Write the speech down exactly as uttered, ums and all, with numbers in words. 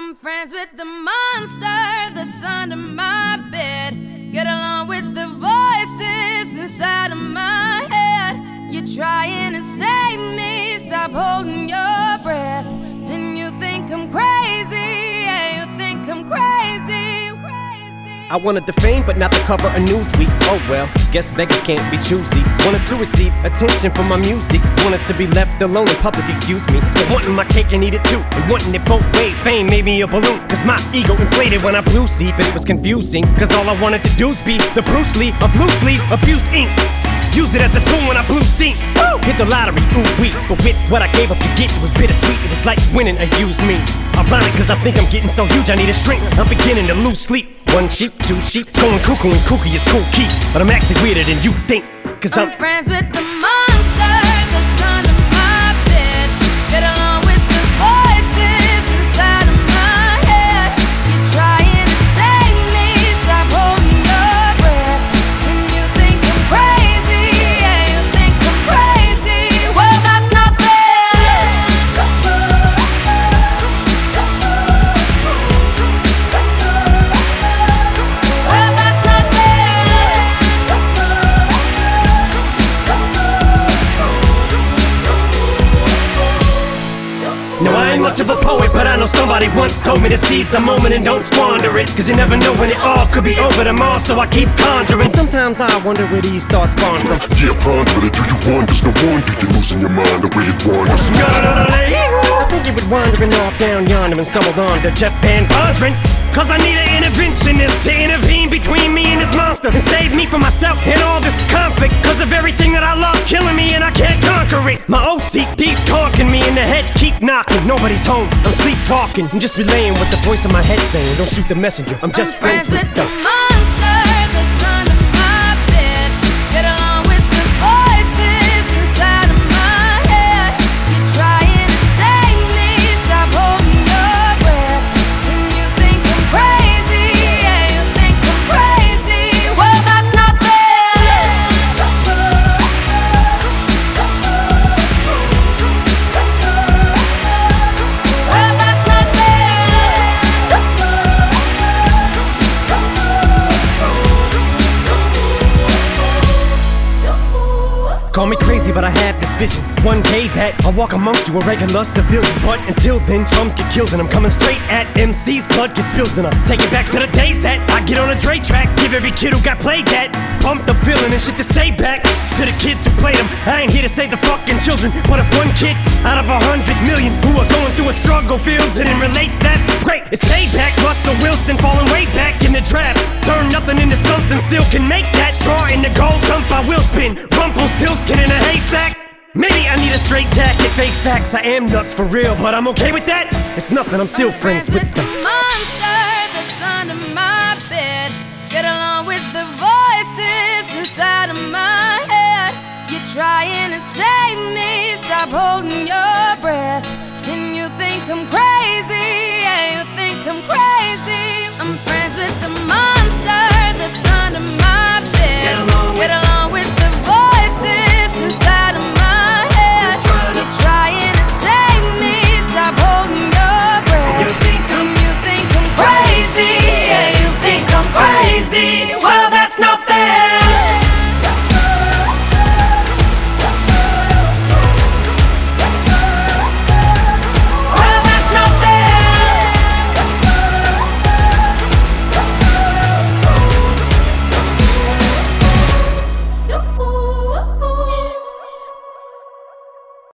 I'm friends with the monster that's under my bed. Get along with the voices inside of my head. You're trying to save me, stop holding your breath. And you think I'm crazy, yeah, you think I'm crazy, crazy. I wanted the fame, but not the cover of Newsweek. Oh well, guess beggars can't be choosy. Wanted to receive attention from my music. Wanted to be left alone in public, excuse me. But wanting my cake and eat it too, and wanting it both ways. Fame made me a balloon, cause my ego inflated when I flew see. But it was confusing, cause all I wanted to do was be the Bruce Lee of loosely abused ink. Use it as a tool when I blew steam. Woo! Hit the lottery, ooh wee. But with what I gave up to get, it was bittersweet. It was like winning a used me. Ironic, cause I think I'm getting so huge I need a shrink. I'm beginning to lose sleep. One sheep, two sheep, going cuckoo and kooky is cool key. But I'm actually weirder than you think, cause I'm, I'm friends with the monster that's under my bed. Get along with the voices inside of my head. You're trying to save me, stop holding your breath. And you think I'm crazy, yeah, you think I'm crazy. Well, that's not fair. Well, that's not fair. no, I ain't much of a poet, but I know somebody once told me to seize the moment and don't squander it. Cause you never know when it all could be over tomorrow, so I keep conjuring. Sometimes I wonder where these thoughts spawn from. Yeah, ponder it, do you wonder? No wonder you're losing your mind the way it wanders. I think it would wandering off down yonder and stumbled on to Jeff Van Vondren. Cause I need an interventionist to intervene between me and this monster and save me from myself and all this conflict. Cause of everything that I love killing me and I can't conquer it. My O C D's conking me in the head, keep knocking. Nobody's home, I'm sleepwalking. I'm just relaying what the voice in my head saying. Don't shoot the messenger, I'm just I'm friends, friends with with the the monster that's under my bed. Get along with the voices inside of my head. You're trying to save me, stop holding your breath. And you think I'm crazy, yeah, you think I'm crazy. Well, that's not fair. Well, that's not fair. Call me crazy, but I had this vision. One day that I'll walk amongst you, a regular civilian. But until then, drums get killed and I'm coming straight at M C's. Blood gets spilled and I take it back to the days that I get on a Dre track. Give every kid who got played that pump the feeling and shit to say back to the kids who played them. I ain't here to save the fucking children, but if one kid out of a hundred million who are going through a struggle feels it and relates, that's great. It's payback. Russell Wilson falling way back in the draft. Turn nothing into something, still can make that straw in the gold jump. I will spin. Rumpelstiltskin in a haystack. Maybe I need a straight jacket, face facts. I am nuts for real, but I'm okay with that. It's nothing, I'm still I'm friends, with the the monster that's under my bed. Get along with the voices inside of my head. You're trying to save me, stop holding your breath. And you think I'm crazy,